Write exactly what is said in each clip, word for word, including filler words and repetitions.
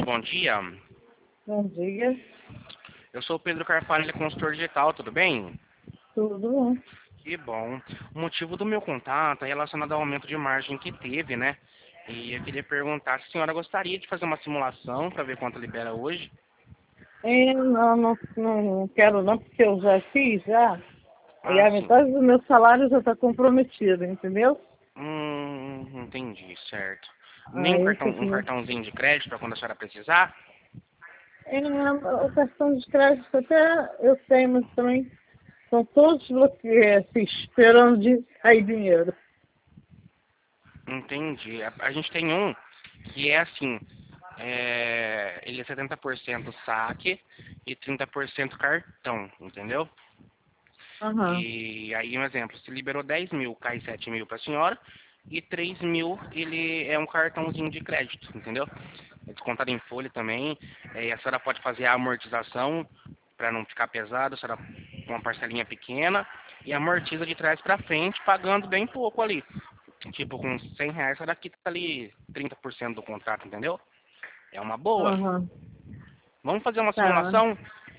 Alô, bom dia. Bom dia, Eu sou o Pedro Carvalho, ele é consultor digital, tudo bem? tudo bom? Que bom. O motivo do meu contato é relacionado ao aumento de margem que teve, né? E eu queria perguntar se a senhora gostaria de fazer uma simulação para ver quanto libera hoje. É, não, não, não quero não, porque eu já fiz já, e Ah, a sim. metade do meu salário já está comprometido, entendeu? Hum, entendi, certo. Nem um Aí eu cartão, um fico... cartãozinho de crédito para quando a senhora precisar? É, o cartão de crédito até eu tenho, mas também são todos bloqueios, assim, esperando de cair dinheiro. Entendi. A, a gente tem um que é assim, é, ele é setenta por cento saque e trinta por cento cartão, entendeu? Aham, E aí, um exemplo, se liberou dez mil, cai sete mil para a senhora, e três mil ele é um cartãozinho de crédito, entendeu? É descontado em folha também, é, e a senhora pode fazer a amortização para não ficar pesado, a senhora com uma parcelinha pequena, e amortiza de trás para frente, pagando bem pouco ali. Tipo, com cem reais, a senhora quita ali trinta por cento do contrato, entendeu? É uma boa. aham, Vamos fazer uma tá. simulação?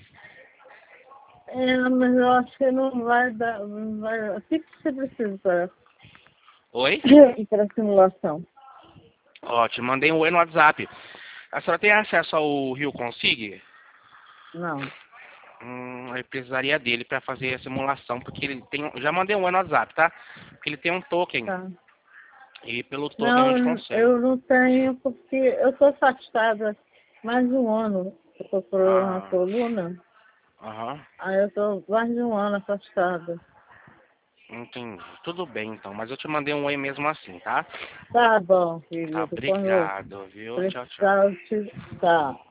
É, mas eu acho que não vai dar, não vai... O que que você precisa para Oi? para simulação? Ó, te mandei um oi no WhatsApp. A senhora tem acesso ao Rio Consig? Não, Hum, eu precisaria dele para fazer a simulação, porque ele tem. Já mandei um oi no WhatsApp, tá? Porque ele tem um token. tá. E pelo token a gente Não, consegue. eu não tenho, porque eu estou afastada mais de um ano. Eu estou com uma Ah, coluna, aham. aí eu estou mais de um ano afastada. Entendi. Tudo bem então, mas eu te mandei um oi mesmo assim, tá? Tá bom, Tá, querido. Quando eu obrigado, viu? Tchau, tchau. precisar, eu te... Tá.